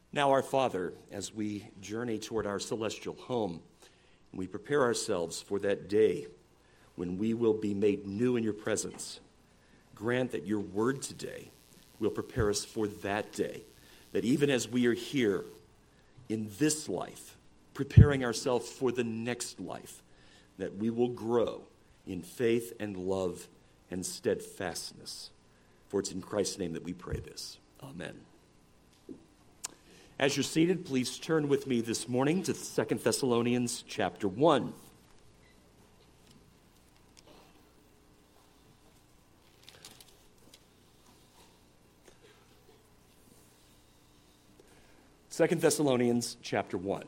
Now, our Father, as we journey toward our celestial home, we prepare ourselves for that day when we will be made new in your presence. Grant that your word today will prepare us for that day, that even as we are here in this life, preparing ourselves for the next life, that we will grow in faith and love and steadfastness. For it's in Christ's name that we pray this. Amen. As you're seated, please turn with me this morning to 2 Thessalonians chapter 1. Second Thessalonians chapter 1.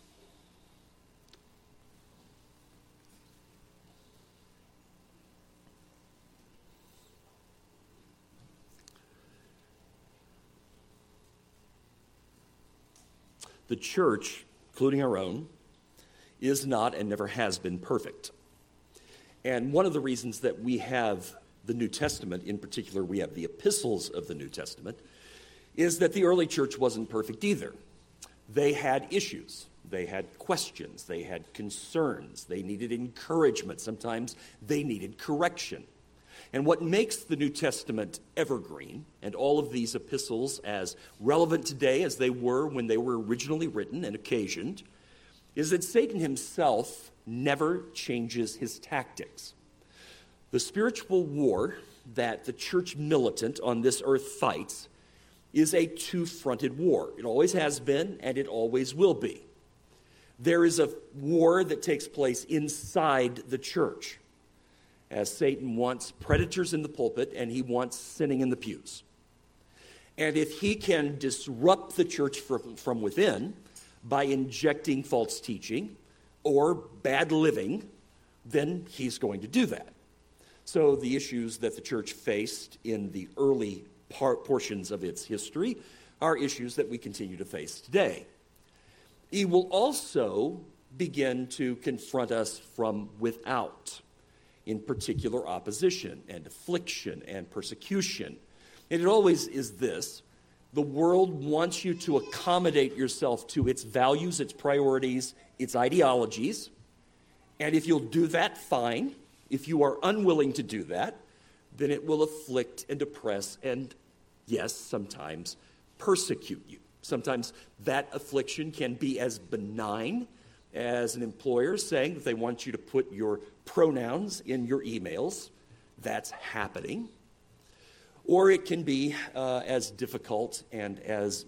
The church, including our own, is not and never has been perfect. And one of the reasons that we have the New Testament, in particular we have the epistles of the New Testament, is that the early church wasn't perfect either. They had issues, they had questions, they had concerns, they needed encouragement, sometimes they needed correction. And what makes the New Testament evergreen, and all of these epistles as relevant today as they were when they were originally written and occasioned, is that Satan himself never changes his tactics. The spiritual war that the church militant on this earth fights is a two-fronted war. It always has been, and it always will be. There is a war that takes place inside the church, as Satan wants predators in the pulpit and he wants sinning in the pews. And if he can disrupt the church from within by injecting false teaching or bad living, then he's going to do that. So the issues that the church faced in the early portions of its history are issues that we continue to face today. He will also begin to confront us from without, in particular opposition and affliction and persecution. And it always is this: the world wants you to accommodate yourself to its values, its priorities, its ideologies. And if you'll do that, fine. If you are unwilling to do that, then it will afflict and oppress and, yes, sometimes persecute you. Sometimes that affliction can be as benign as an employer saying that they want you to put your pronouns in your emails. That's happening. Or it can be as difficult and as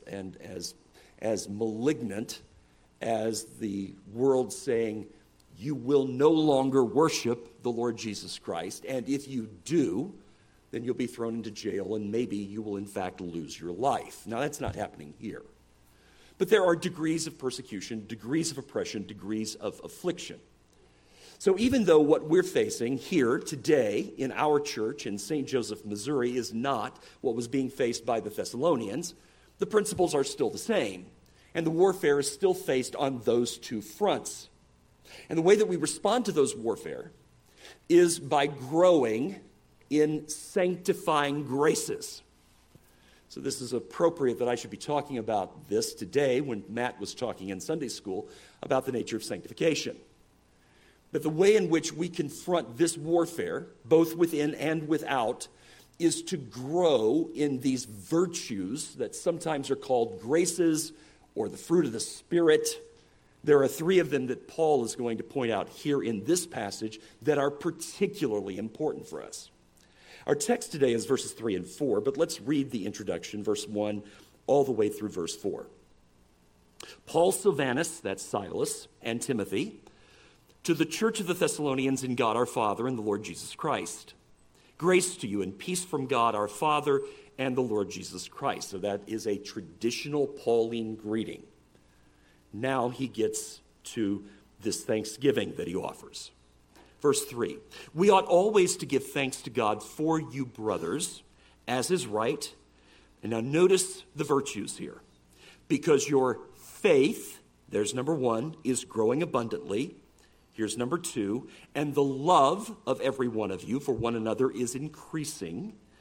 malignant as the world saying, you will no longer worship the Lord Jesus Christ, and if you do, then you'll be thrown into jail, and maybe you will in fact lose your life. Now, that's not happening here. But there are degrees of persecution, degrees of oppression, degrees of affliction. So even though what we're facing here today in our church in St. Joseph, Missouri, is not what was being faced by the Thessalonians, the principles are still the same. And the warfare is still faced on those two fronts. And the way that we respond to those warfare is by growing in sanctifying graces. So this is appropriate that I should be talking about this today when Matt was talking in Sunday school about the nature of sanctification. But the way in which we confront this warfare, both within and without, is to grow in these virtues that sometimes are called graces or the fruit of the Spirit. There are three of them that Paul is going to point out here in this passage that are particularly important for us. Our text today is verses 3 and 4, but let's read the introduction, verse 1, all the way through verse 4. Paul, Silvanus, that's Silas, and Timothy, to the church of the Thessalonians in God our Father and the Lord Jesus Christ. Grace to you and peace from God our Father and the Lord Jesus Christ. So that is a traditional Pauline greeting. Now he gets to this thanksgiving that he offers. Verse 3, we ought always to give thanks to God for you, brothers, as is right. And now notice the virtues here. Because your faith, there's number one, is growing abundantly. Here's number two, and the love of every one of you for one another is increasing.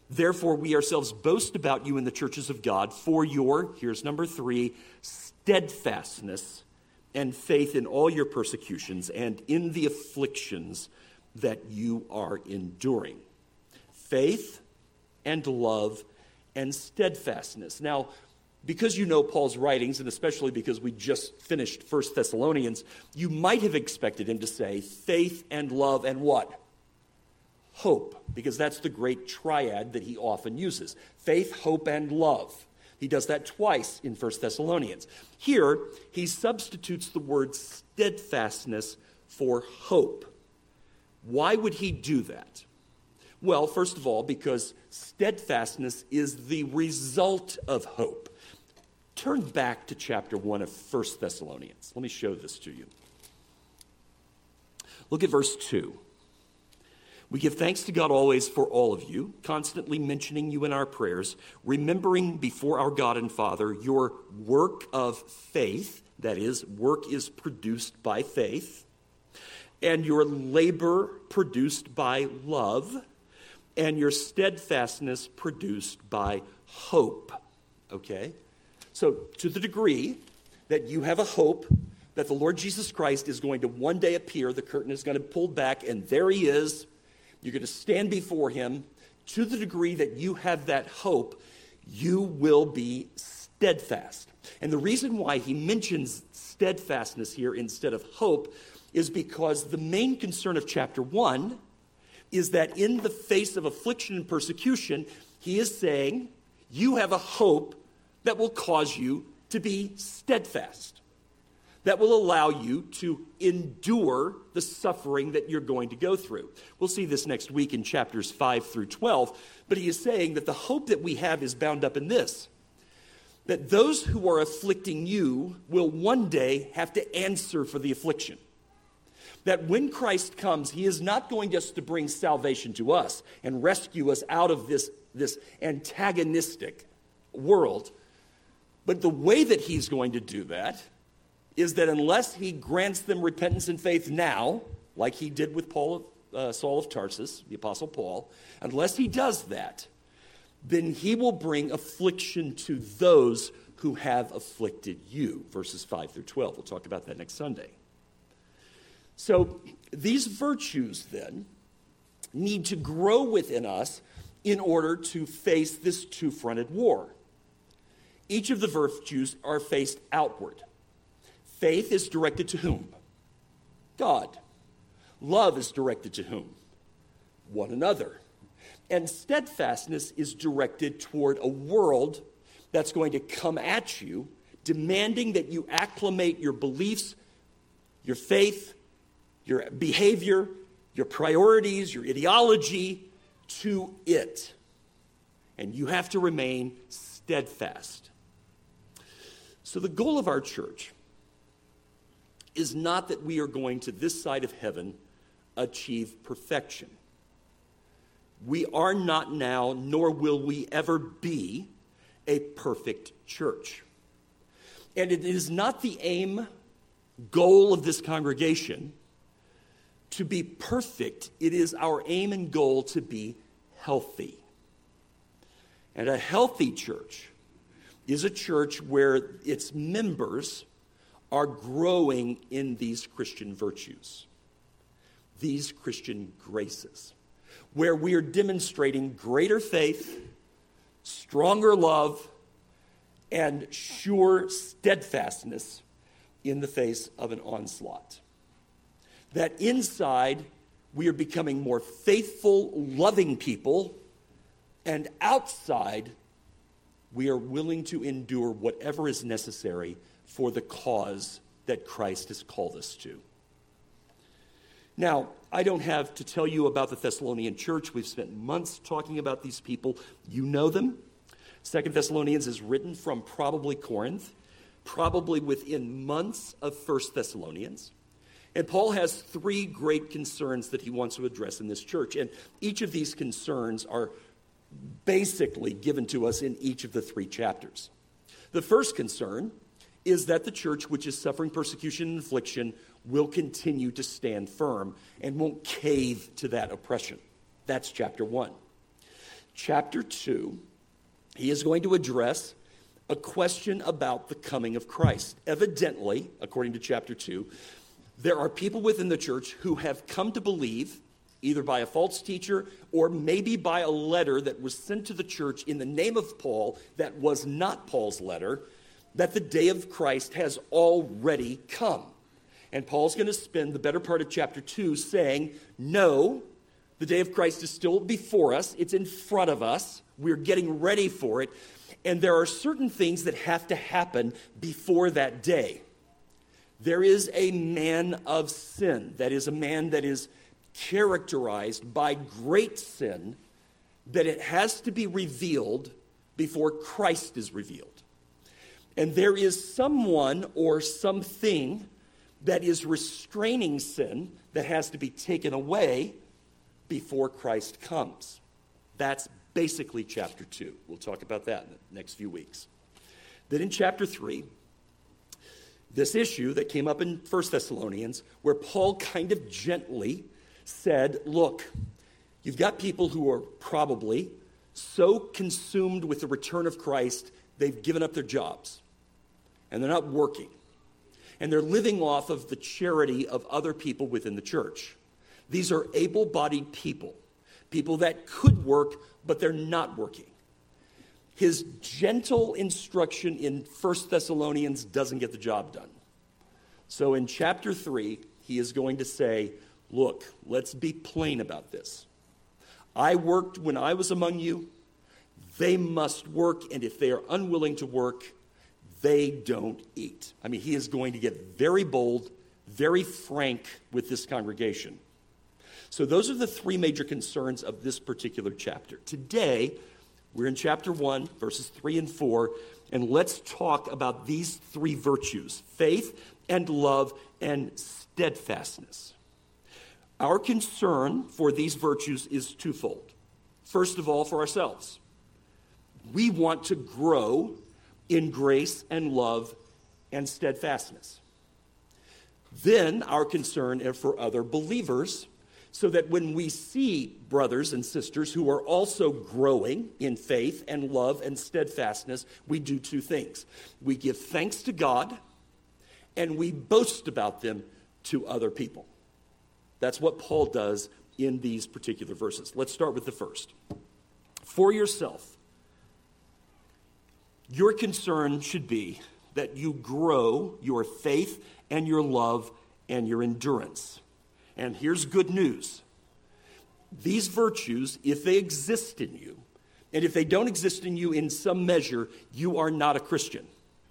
Therefore, we ourselves boast about you in the churches of God for your, here's number 3, steadfastness and faith in all your persecutions and in the afflictions that you are enduring. Faith and love and steadfastness. Now, because you know Paul's writings, and especially because we just finished 1 Thessalonians, you might have expected him to say faith and love and what? Hope, because that's the great triad that he often uses. Faith, hope, and love. He does that twice in 1 Thessalonians. Here, he substitutes the word steadfastness for hope. Why would he do that? Well, first of all, because steadfastness is the result of hope. Turn back to chapter 1 of 1 Thessalonians. Let me show this to you. Look at verse 2. We give thanks to God always for all of you, constantly mentioning you in our prayers, remembering before our God and Father your work of faith, that is, work is produced by faith, and your labor produced by love, and your steadfastness produced by hope. Okay? So, to the degree that you have a hope that the Lord Jesus Christ is going to one day appear, the curtain is going to pull back, and there he is. You're going to stand before him. To the degree that you have that hope, you will be steadfast. And the reason why he mentions steadfastness here instead of hope is because the main concern of chapter 1 is that in the face of affliction and persecution, he is saying, you have a hope that will cause you to be steadfast, that will allow you to endure the suffering that you're going to go through. We'll see this next week in chapters 5 through 12, but he is saying that the hope that we have is bound up in this, that those who are afflicting you will one day have to answer for the affliction. That when Christ comes, he is not going just to bring salvation to us and rescue us out of this antagonistic world, but the way that he's going to do that is that unless he grants them repentance and faith now, like he did with Saul of Tarsus, the Apostle Paul, unless he does that, then he will bring affliction to those who have afflicted you, verses 5 through 12. We'll talk about that next Sunday. So these virtues, then, need to grow within us in order to face this two-fronted war. Each of the virtues are faced outward. Faith is directed to whom? God. Love is directed to whom? One another. And steadfastness is directed toward a world that's going to come at you, demanding that you acclimate your beliefs, your faith, your behavior, your priorities, your ideology to it. And you have to remain steadfast. So the goal of our church is not that we are going to this side of heaven achieve perfection. We are not now, nor will we ever be, a perfect church. And it is not the aim, goal of this congregation to be perfect. It is our aim and goal to be healthy. And a healthy church is a church where its members are growing in these Christian virtues, these Christian graces, where we are demonstrating greater faith, stronger love, and sure steadfastness in the face of an onslaught. That inside, we are becoming more faithful, loving people, and outside, we are willing to endure whatever is necessary for the cause that Christ has called us to. Now, I don't have to tell you about the Thessalonian church. We've spent months talking about these people. You know them. 2 Thessalonians is written from probably Corinth, probably within months of 1 Thessalonians. And Paul has three great concerns that he wants to address in this church. And each of these concerns are basically given to us in each of the three chapters. The first concern is that the church, which is suffering persecution and affliction, will continue to stand firm and won't cave to that oppression. That's chapter 1. chapter 2, he is going to address a question about the coming of Christ. Evidently, according to chapter 2, there are people within the church who have come to believe, either by a false teacher or maybe by a letter that was sent to the church in the name of Paul that was not Paul's letter, that the day of Christ has already come. And Paul's going to spend the better part of chapter 2 saying, no, the day of Christ is still before us. It's in front of us. We're getting ready for it. And there are certain things that have to happen before that day. There is a man of sin. That is a man that is characterized by great sin, that it has to be revealed before Christ is revealed. And there is someone or something that is restraining sin that has to be taken away before Christ comes. That's basically chapter 2. We'll talk about that in the next few weeks. Then in chapter 3, this issue that came up in 1 Thessalonians, where Paul kind of gently said, look, you've got people who are probably so consumed with the return of Christ, they've given up their jobs, and they're not working. And they're living off of the charity of other people within the church. These are able-bodied people, people that could work, but they're not working. His gentle instruction in 1 Thessalonians doesn't get the job done. So in chapter 3, he is going to say, look, let's be plain about this. I worked when I was among you. They must work, and if they are unwilling to work, they don't eat. I mean, he is going to get very bold, very frank with this congregation. So those are the three major concerns of this particular chapter. Today, we're in chapter 1, verses 3 and 4, and let's talk about these three virtues: faith and love and steadfastness. Our concern for these virtues is twofold. First of all, for ourselves. We want to grow in grace and love and steadfastness. Then our concern is for other believers, so that when we see brothers and sisters who are also growing in faith and love and steadfastness, we do two things. We give thanks to God, and we boast about them to other people. That's what Paul does in these particular verses. Let's start with the first. For yourself, your concern should be that you grow your faith and your love and your endurance. And here's good news. These virtues, if they exist in you, and if they don't exist in you in some measure, you are not a Christian.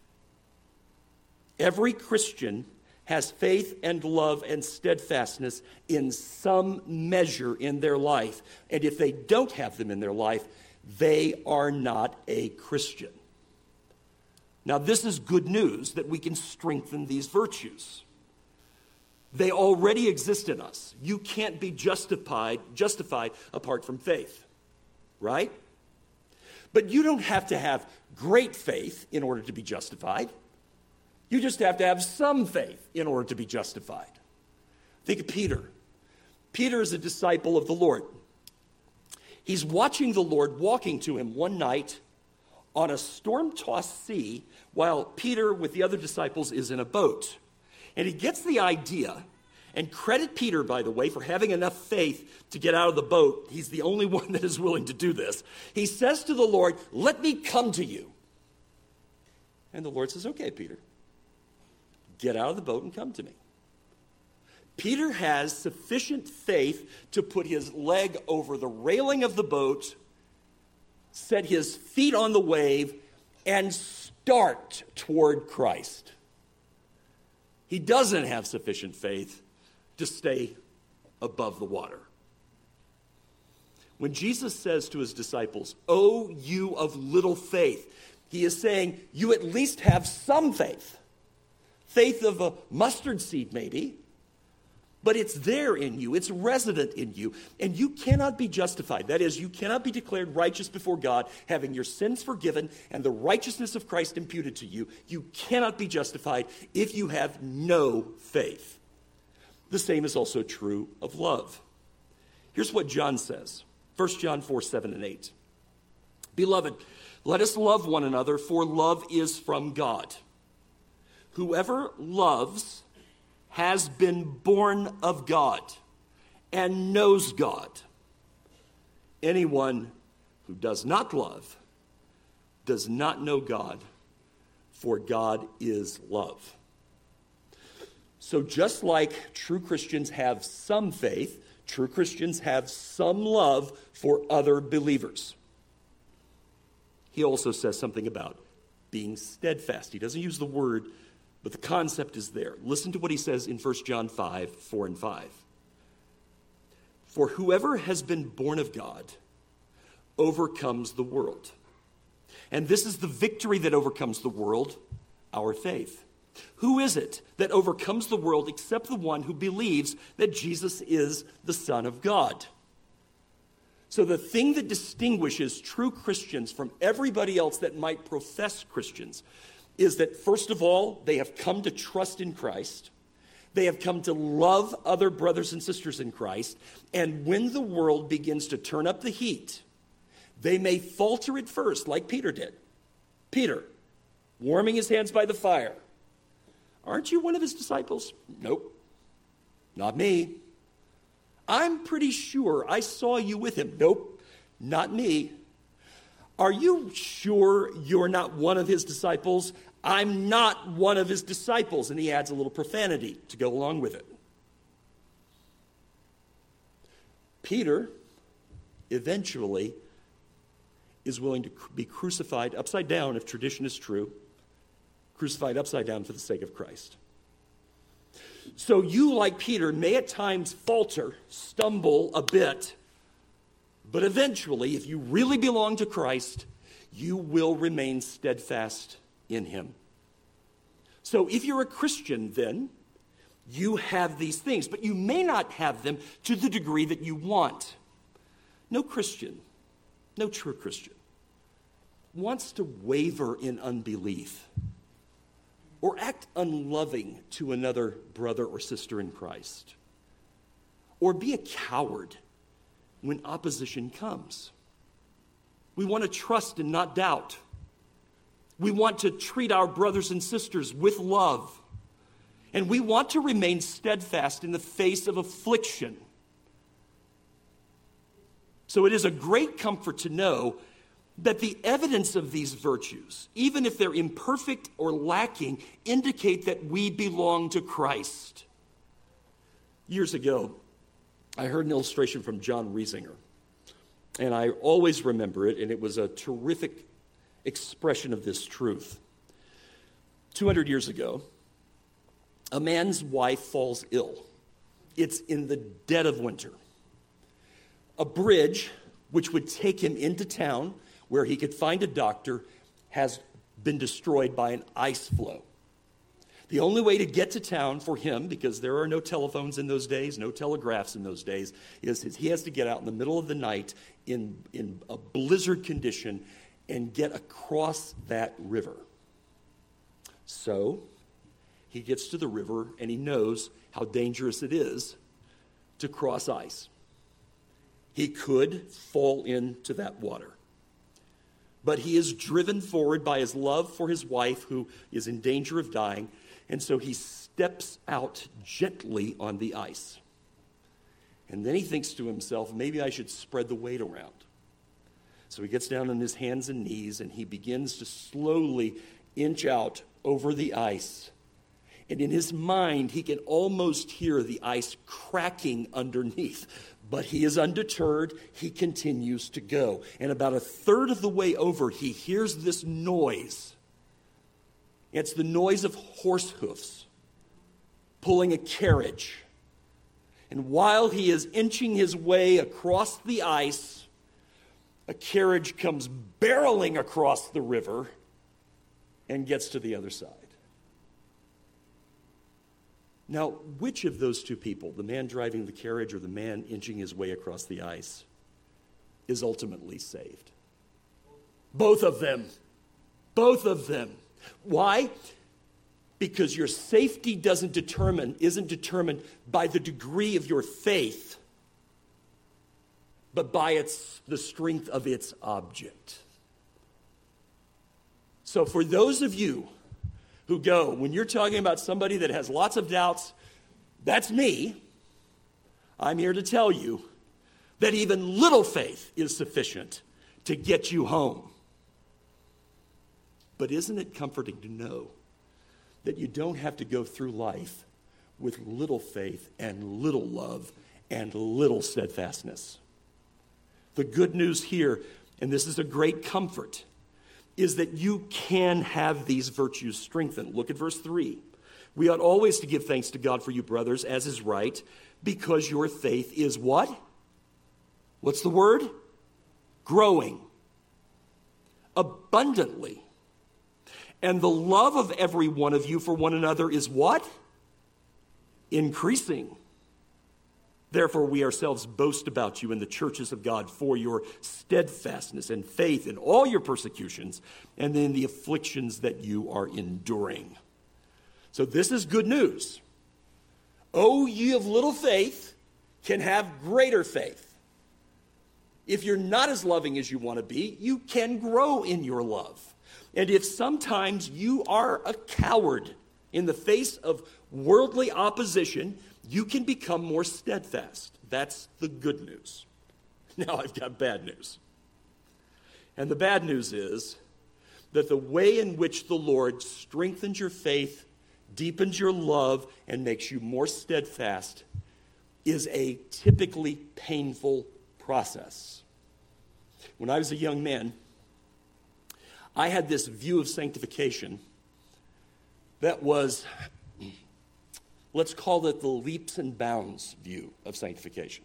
Every Christian has faith and love and steadfastness in some measure in their life. And if they don't have them in their life, they are not a Christian. Now, this is good news that we can strengthen these virtues. They already exist in us. You can't be justified apart from faith, right? But you don't have to have great faith in order to be justified. You just have to have some faith in order to be justified. Think of Peter. Peter is a disciple of the Lord. He's watching the Lord walking to him one night on a storm-tossed sea while Peter with the other disciples is in a boat. And he gets the idea, and credit Peter, by the way, for having enough faith to get out of the boat. He's the only one that is willing to do this. He says to the Lord, "Let me come to you." And the Lord says, "Okay, Peter, get out of the boat and come to me." Peter has sufficient faith to put his leg over the railing of the boat, set his feet on the wave, and start toward Christ. He doesn't have sufficient faith to stay above the water. When Jesus says to his disciples, "Oh, you of little faith," he is saying, you at least have some faith. Faith of a mustard seed, maybe. But it's there in you. It's resident in you. And you cannot be justified. That is, you cannot be declared righteous before God, having your sins forgiven and the righteousness of Christ imputed to you. You cannot be justified if you have no faith. The same is also true of love. Here's what John says. 1 John 4, 7 and 8. Beloved, let us love one another, for love is from God. Whoever loves has been born of God and knows God. Anyone who does not love does not know God, for God is love. So just like true Christians have some faith, true Christians have some love for other believers. He also says something about being steadfast. He doesn't use the word, but the concept is there. Listen to what he says in 1 John 5, 4 and 5. For whoever has been born of God overcomes the world. And this is the victory that overcomes the world, our faith. Who is it that overcomes the world except the one who believes that Jesus is the Son of God? So the thing that distinguishes true Christians from everybody else that might profess Christians is that, first of all, they have come to trust in Christ. They have come to love other brothers and sisters in Christ. And when the world begins to turn up the heat, they may falter at first, like Peter did. Peter, warming his hands by the fire. Aren't you one of his disciples? Nope, not me. I'm pretty sure I saw you with him. Nope, not me. Are you sure you're not one of his disciples? I'm not one of his disciples. And he adds a little profanity to go along with it. Peter eventually is willing to be crucified upside down, if tradition is true, crucified upside down for the sake of Christ. So you, like Peter, may at times falter, stumble a bit, but eventually, if you really belong to Christ, you will remain steadfast in him. So if you're a Christian, then you have these things, but you may not have them to the degree that you want. No Christian, no true Christian, wants to waver in unbelief or act unloving to another brother or sister in Christ, or be a coward when opposition comes. We want to trust and not doubt. We want to treat our brothers and sisters with love. And we want to remain steadfast in the face of affliction. So it is a great comfort to know that the evidence of these virtues, even if they're imperfect or lacking, indicate that we belong to Christ. Years ago, I heard an illustration from John Riesinger, and I always remember it, and it was a terrific expression of this truth. 200 years ago, a man's wife falls ill. It's in the dead of winter. A bridge, which would take him into town where he could find a doctor, has been destroyed by an ice flow. The only way to get to town for him, because there are no telephones in those days, no telegraphs in those days, is he has to get out in the middle of the night in a blizzard condition and get across that river. So he gets to the river and he knows how dangerous it is to cross ice. He could fall into that water. But he is driven forward by his love for his wife, who is in danger of dying, and so he steps out gently on the ice. And then he thinks to himself, maybe I should spread the weight around. So he gets down on his hands and knees, and he begins to slowly inch out over the ice. And in his mind, he can almost hear the ice cracking underneath. But he is undeterred. He continues to go. And about a third of the way over, he hears this noise. It's the noise of horse hoofs pulling a carriage. And while he is inching his way across the ice, a carriage comes barreling across the river and gets to the other side. Now, which of those two people, the man driving the carriage or the man inching his way across the ice, is ultimately saved? Both of them. Both of them. Why? Because your safety isn't determined by the degree of your faith, but by the strength of its object. So for those of you who go, when you're talking about somebody that has lots of doubts, that's me. I'm here to tell you that even little faith is sufficient to get you home. But isn't it comforting to know that you don't have to go through life with little faith and little love and little steadfastness? The good news here, and this is a great comfort, is that you can have these virtues strengthened. Look at verse 3. We ought always to give thanks to God for you, brothers, as is right, because your faith is what? What's the word? Growing abundantly. And the love of every one of you for one another is what? Increasing. Therefore, we ourselves boast about you in the churches of God for your steadfastness and faith in all your persecutions and in the afflictions that you are enduring. So this is good news. Oh, ye of little faith can have greater faith. If you're not as loving as you want to be, you can grow in your love. And if sometimes you are a coward in the face of worldly opposition, you can become more steadfast. That's the good news. Now I've got bad news. And the bad news is that the way in which the Lord strengthens your faith, deepens your love, and makes you more steadfast is a typically painful process. When I was a young man, I had this view of sanctification that was, let's call it the leaps and bounds view of sanctification.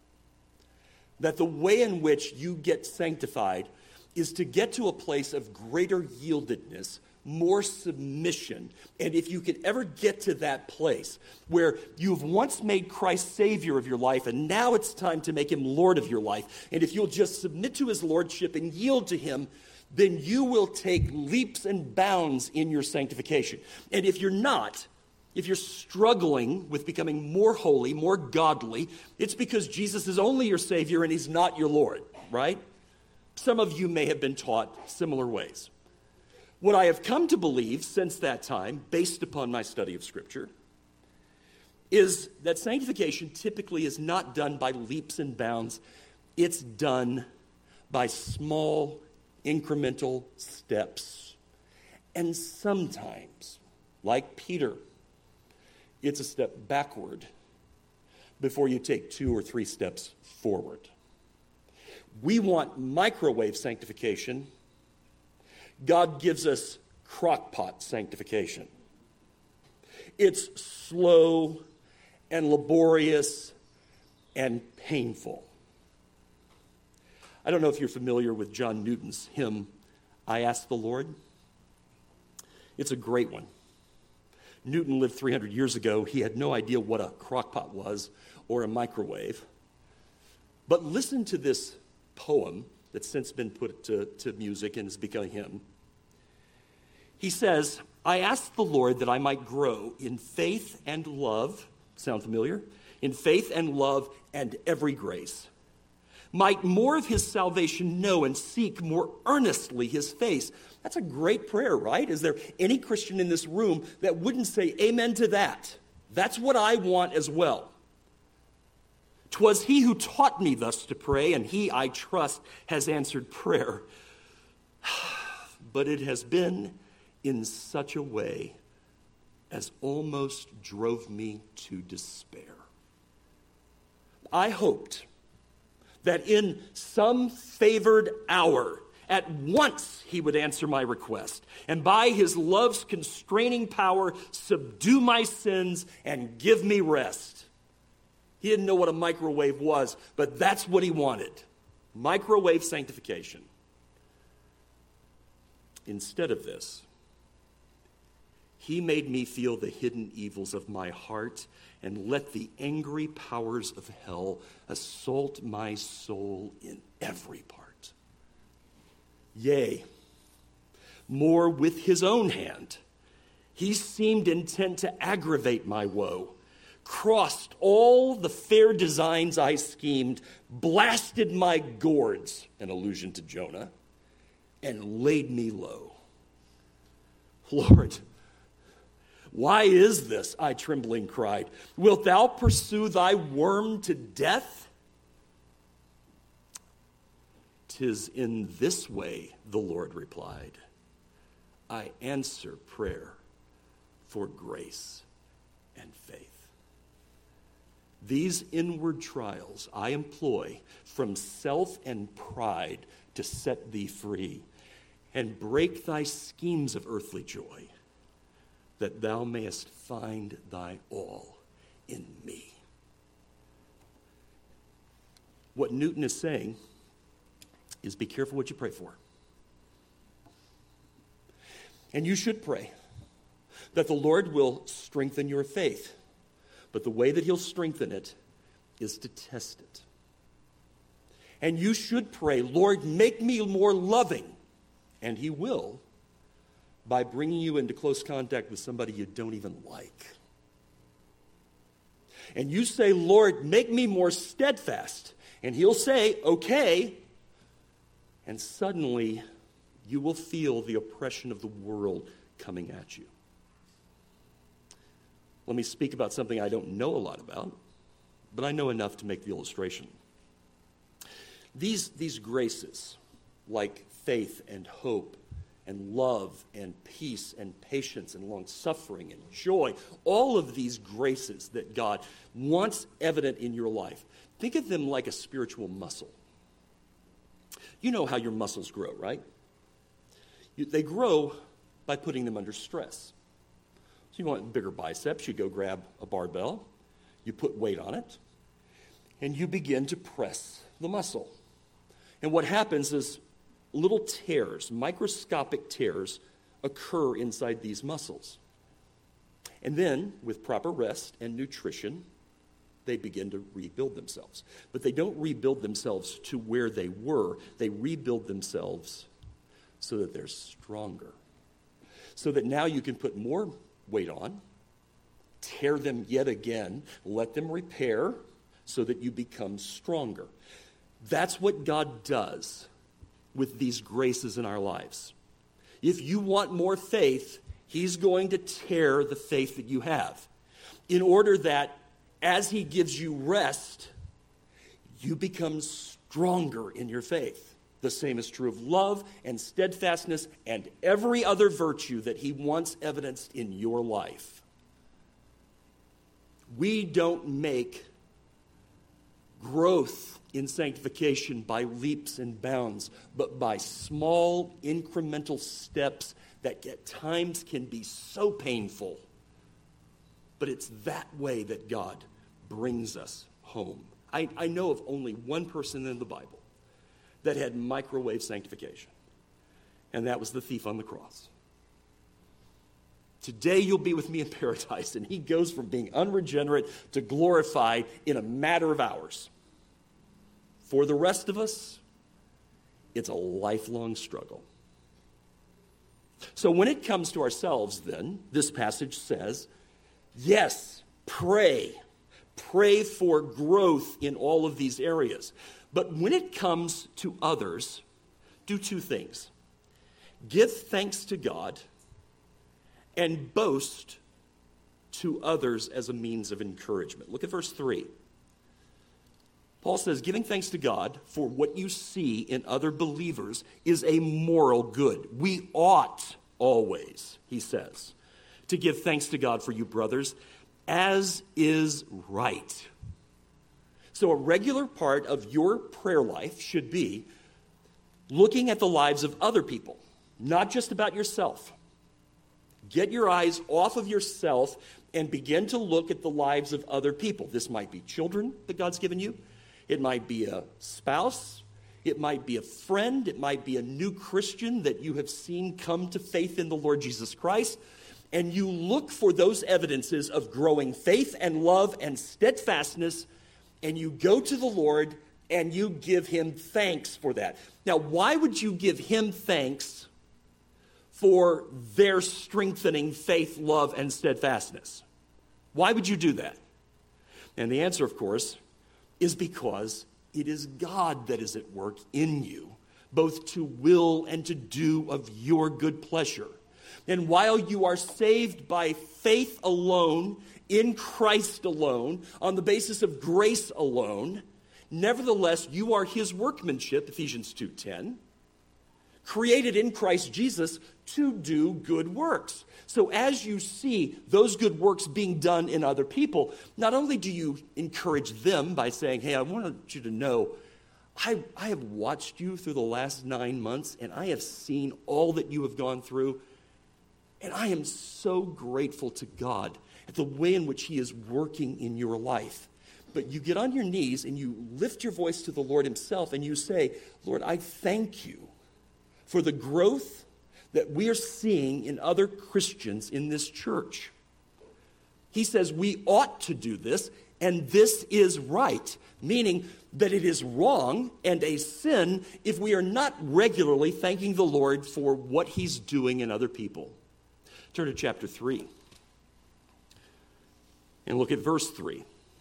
That the way in which you get sanctified is to get to a place of greater yieldedness, more submission. And if you could ever get to that place where you've once made Christ Savior of your life and now it's time to make him Lord of your life, and if you'll just submit to his lordship and yield to him, then you will take leaps and bounds in your sanctification. And if you're not, if you're struggling with becoming more holy, more godly, it's because Jesus is only your Savior and he's not your Lord, right? Some of you may have been taught similar ways. What I have come to believe since that time, based upon my study of Scripture, is that sanctification typically is not done by leaps and bounds. It's done by small, incremental steps. And sometimes, like Peter, it's a step backward before you take 2 or 3 steps forward. We want microwave sanctification. God gives us crockpot sanctification. It's slow and laborious and painful. I don't know if you're familiar with John Newton's hymn, I Ask the Lord. It's a great one. Newton lived 300 years ago. He had no idea what a crockpot was or a microwave. But listen to this poem that's since been put to music and has become a hymn. He says, I ask the Lord that I might grow in faith and love. Sound familiar? In faith and love and every grace. Might more of his salvation know and seek more earnestly his face. That's a great prayer, right? Is there any Christian in this room that wouldn't say amen to that? That's what I want as well. 'Twas he who taught me thus to pray, and he, I trust, has answered prayer. But it has been in such a way as almost drove me to despair. I hoped that in some favored hour, at once he would answer my request, and by his love's constraining power, subdue my sins and give me rest. He didn't know what a microwave was, but that's what he wanted. Microwave sanctification. Instead of this, he made me feel the hidden evils of my heart and let the angry powers of hell assault my soul in every part. Yea, more with his own hand, he seemed intent to aggravate my woe, crossed all the fair designs I schemed, blasted my gourds, an allusion to Jonah, and laid me low. Lord, why is this? I trembling cried. Wilt thou pursue thy worm to death? 'Tis in this way, the Lord replied, I answer prayer for grace and faith. These inward trials I employ from self and pride to set thee free and break thy schemes of earthly joy, that thou mayest find thy all in me. What Newton is saying is be careful what you pray for. And you should pray that the Lord will strengthen your faith. But the way that he'll strengthen it is to test it. And you should pray, Lord, make me more loving. And he will, by bringing you into close contact with somebody you don't even like. And you say, Lord, make me more steadfast. And he'll say, okay. And suddenly, you will feel the oppression of the world coming at you. Let me speak about something I don't know a lot about, but I know enough to make the illustration. These graces, like faith and hope and love and peace and patience and long-suffering and joy, all of these graces that God wants evident in your life, think of them like a spiritual muscle. You know how your muscles grow, right? They grow by putting them under stress. So you want bigger biceps, you go grab a barbell, you put weight on it, and you begin to press the muscle. And what happens is little tears, microscopic tears, occur inside these muscles. And then, with proper rest and nutrition, they begin to rebuild themselves. But they don't rebuild themselves to where they were. They rebuild themselves so that they're stronger. So that now you can put more weight on, tear them yet again, let them repair so that you become stronger. That's what God does with these graces in our lives. If you want more faith, he's going to tear the faith that you have in order that as he gives you rest, you become stronger in your faith. The same is true of love and steadfastness and every other virtue that he wants evidenced in your life. We don't make growth in sanctification by leaps and bounds, but by small incremental steps that at times can be so painful. But it's that way that God brings us home. I know of only one person in the Bible that had microwave sanctification, and that was the thief on the cross. Today you'll be with me in paradise, and he goes from being unregenerate to glorified in a matter of hours. For the rest of us, it's a lifelong struggle. So when it comes to ourselves, then, this passage says, yes, pray. Pray for growth in all of these areas. But when it comes to others, do two things. Give thanks to God and boast to others as a means of encouragement. Look at verse 3. Paul says, giving thanks to God for what you see in other believers is a moral good. We ought always, he says, to give thanks to God for you, brothers, as is right. So a regular part of your prayer life should be looking at the lives of other people, not just about yourself. Get your eyes off of yourself and begin to look at the lives of other people. This might be children that God's given you. It might be a spouse. It might be a friend. It might be a new Christian that you have seen come to faith in the Lord Jesus Christ. And you look for those evidences of growing faith and love and steadfastness, and you go to the Lord and you give him thanks for that. Now, why would you give him thanks for their strengthening faith, love, and steadfastness? Why would you do that? And the answer, of course, is because it is God that is at work in you, both to will and to do of your good pleasure. And while you are saved by faith alone, in Christ alone, on the basis of grace alone, nevertheless, you are his workmanship, Ephesians 2:10, created in Christ Jesus to do good works. So as you see those good works being done in other people, not only do you encourage them by saying, hey, I want you to know, I have watched you through the last 9 months, and I have seen all that you have gone through, and I am so grateful to God at the way in which he is working in your life. But you get on your knees and you lift your voice to the Lord himself and you say, Lord, I thank you for the growth that we are seeing in other Christians in this church. He says we ought to do this, and this is right, meaning that it is wrong and a sin if we are not regularly thanking the Lord for what he's doing in other people. Turn to chapter 3 and look at verse 3.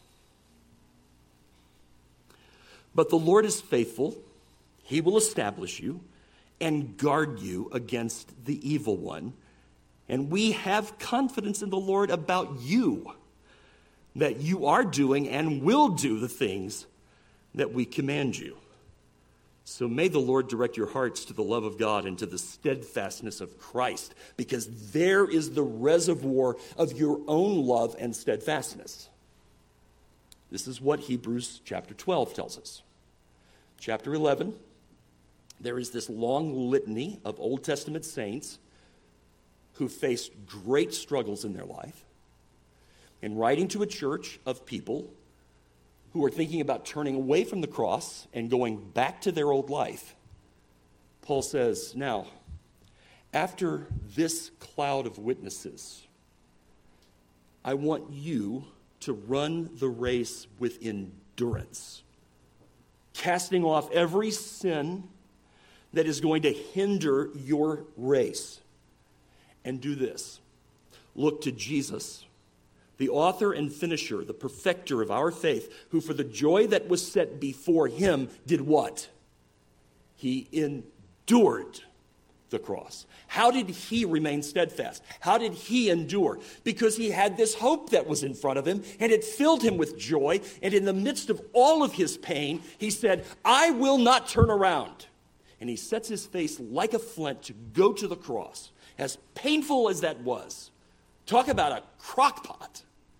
But the Lord is faithful. He will establish you and guard you against the evil one. And we have confidence in the Lord about you, that you are doing and will do the things that we command you. So may the Lord direct your hearts to the love of God and to the steadfastness of Christ, because there is the reservoir of your own love and steadfastness. This is what Hebrews chapter 12 tells us. Chapter 11, there is this long litany of Old Testament saints who faced great struggles in their life. And writing to a church of people who are thinking about turning away from the cross and going back to their old life, Paul says, now, after this cloud of witnesses, I want you to run the race with endurance, casting off every sin that is going to hinder your race. And do this. Look to Jesus, the author and finisher, the perfecter of our faith, who for the joy that was set before him did what? He endured the cross. How did he remain steadfast? How did he endure? Because he had this hope that was in front of him, and it filled him with joy. And in the midst of all of his pain, he said, I will not turn around. And he sets his face like a flint to go to the cross. As painful as that was, talk about a crock pot.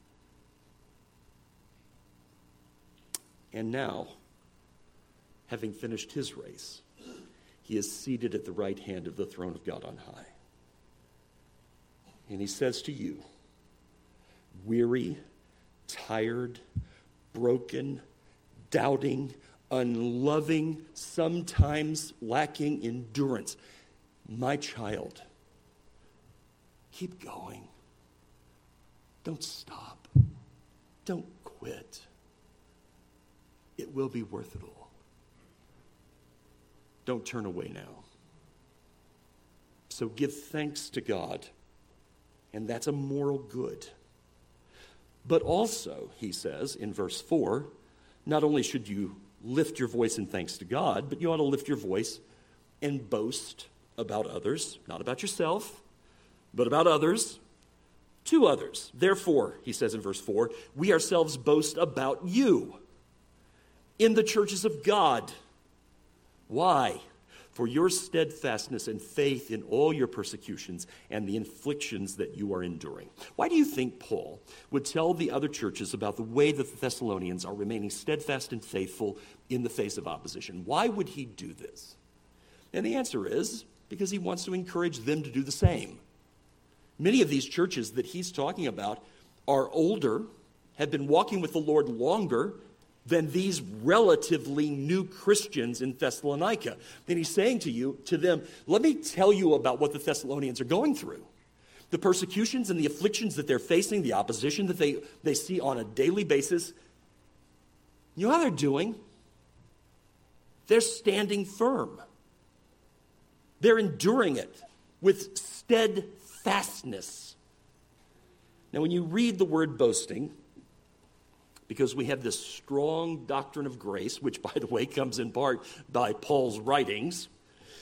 And now, having finished his race, he is seated at the right hand of the throne of God on high. And he says to you, weary, tired, broken, doubting, unloving, sometimes lacking endurance, my child, keep going. Don't stop. Don't quit. It will be worth it all. Don't turn away now. So give thanks to God, and that's a moral good. But also, he says in verse 4, not only should you lift your voice in thanks to God, but you ought to lift your voice and boast about others, not about yourself, but about others, to others. Therefore, he says in verse 4, we ourselves boast about you in the churches of God. Why? For your steadfastness and faith in all your persecutions and the inflictions that you are enduring. Why do you think Paul would tell the other churches about the way that the Thessalonians are remaining steadfast and faithful in the face of opposition? Why would he do this? And the answer is because he wants to encourage them to do the same. Many of these churches that he's talking about are older, have been walking with the Lord longer than these relatively new Christians in Thessalonica. And he's saying to them, let me tell you about what the Thessalonians are going through. The persecutions and the afflictions that they're facing, the opposition that they see on a daily basis. You know how they're doing? They're standing firm. They're enduring it with steadfastness. Now, when you read the word boasting, because we have this strong doctrine of grace, which, by the way, comes in part by Paul's writings,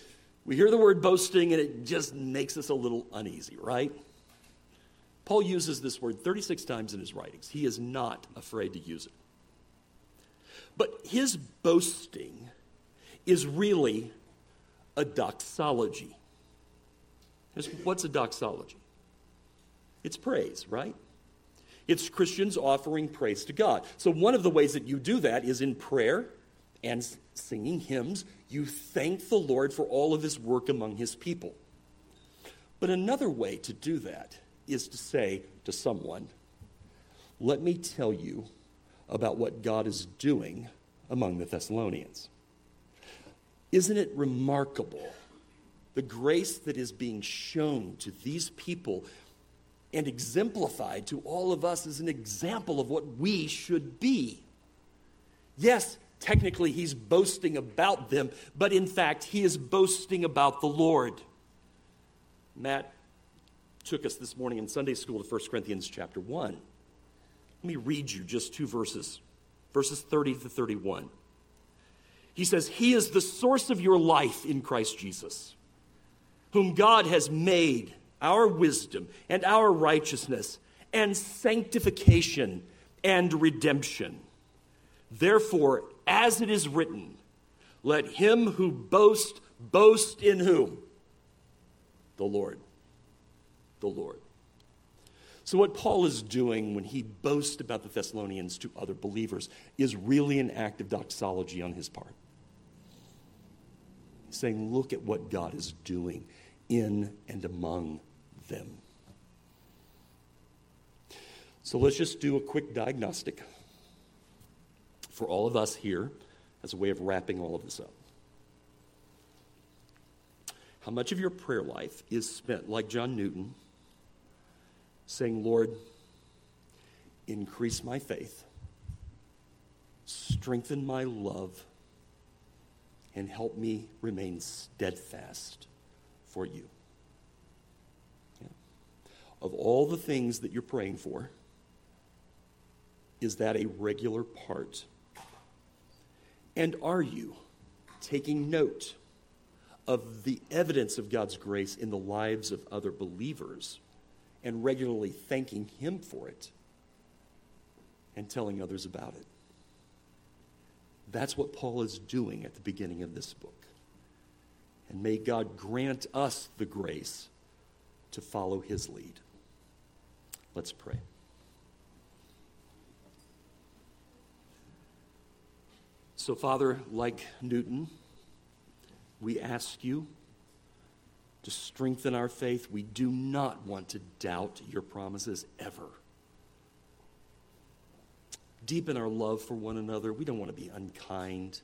We hear the word boasting and it just makes us a little uneasy, right? Paul uses this word 36 times in his writings. He is not afraid to use it. But his boasting is really a doxology. What's a doxology? It's praise, right? It's Christians offering praise to God. So one of the ways that you do that is in prayer and singing hymns. You thank the Lord for all of his work among his people. But another way to do that is to say to someone, let me tell you about what God is doing among the Thessalonians. Isn't it remarkable, the grace that is being shown to these people and exemplified to all of us as an example of what we should be? Yes, technically he's boasting about them, but in fact he is boasting about the Lord. Matt took us this morning in Sunday school to 1 Corinthians chapter 1. Let me read you just two verses 30 to 31. He says, he is the source of your life in Christ Jesus, whom God has made our wisdom and our righteousness and sanctification and redemption. Therefore, as it is written, let him who boasts, boast in whom? The Lord. The Lord. So what Paul is doing when he boasts about the Thessalonians to other believers is really an act of doxology on his part. He's saying, look at what God is doing in and among them. So let's just do a quick diagnostic for all of us here as a way of wrapping all of this up. How much of your prayer life is spent, like John Newton, saying, Lord, increase my faith, strengthen my love, and help me remain steadfast for you? Yeah. Of all the things that you're praying for, is that a regular part? And are you taking note of the evidence of God's grace in the lives of other believers and regularly thanking him for it and telling others about it? That's what Paul is doing at the beginning of this book. And may God grant us the grace to follow his lead. Let's pray. So, Father, like Newton, we ask you to strengthen our faith. We do not want to doubt your promises ever. Deepen our love for one another. We don't want to be unkind,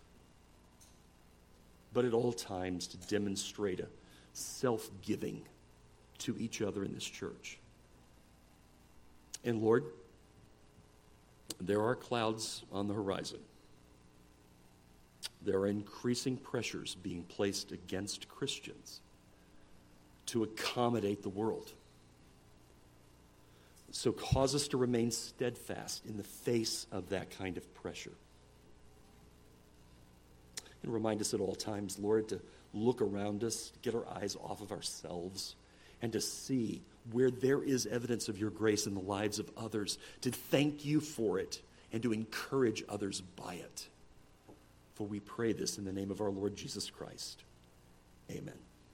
but at all times to demonstrate a self-giving to each other in this church. And Lord, there are clouds on the horizon. There are increasing pressures being placed against Christians to accommodate the world. So cause us to remain steadfast in the face of that kind of pressure. And remind us at all times, Lord, to look around us, to get our eyes off of ourselves, and to see where there is evidence of your grace in the lives of others, to thank you for it and to encourage others by it. For we pray this in the name of our Lord Jesus Christ. Amen.